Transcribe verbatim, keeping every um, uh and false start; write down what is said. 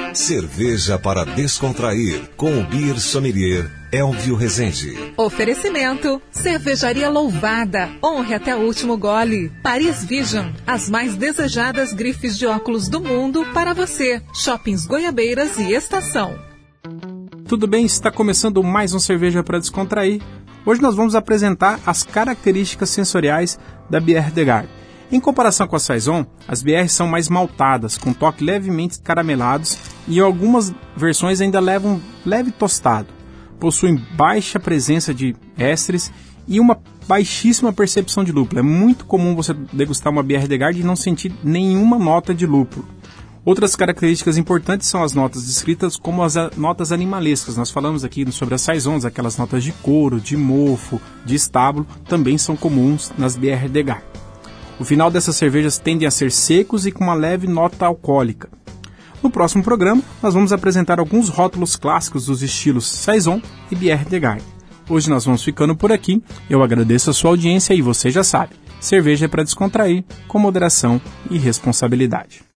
Cerveja para descontrair, com o Beer Sommelier Elvio Rezende. Oferecimento: Cervejaria Louvada. Honre até o último gole. Paris Vision, as mais desejadas grifes de óculos do mundo para você. Shoppings Goiabeiras e Estação. Tudo bem? Está começando mais um Cerveja para Descontrair. Hoje nós vamos apresentar as características sensoriais da Bière de Garde. Em comparação com a Saison, as B Rs são mais maltadas, com toque levemente caramelados e algumas versões ainda levam um leve tostado. Possuem baixa presença de ésteres e uma baixíssima percepção de lúpulo. É muito comum você degustar uma Bière de Garde e não sentir nenhuma nota de lúpulo. Outras características importantes são as notas descritas como as notas animalescas. Nós falamos aqui sobre as Saisons, aquelas notas de couro, de mofo, de estábulo, também são comuns nas Bière de Garde. O final dessas cervejas tendem a ser secos e com uma leve nota alcoólica. No próximo programa, nós vamos apresentar alguns rótulos clássicos dos estilos Saison e Bière de Garde. Hoje nós vamos ficando por aqui. Eu agradeço a sua audiência e você já sabe, cerveja é para descontrair, com moderação e responsabilidade.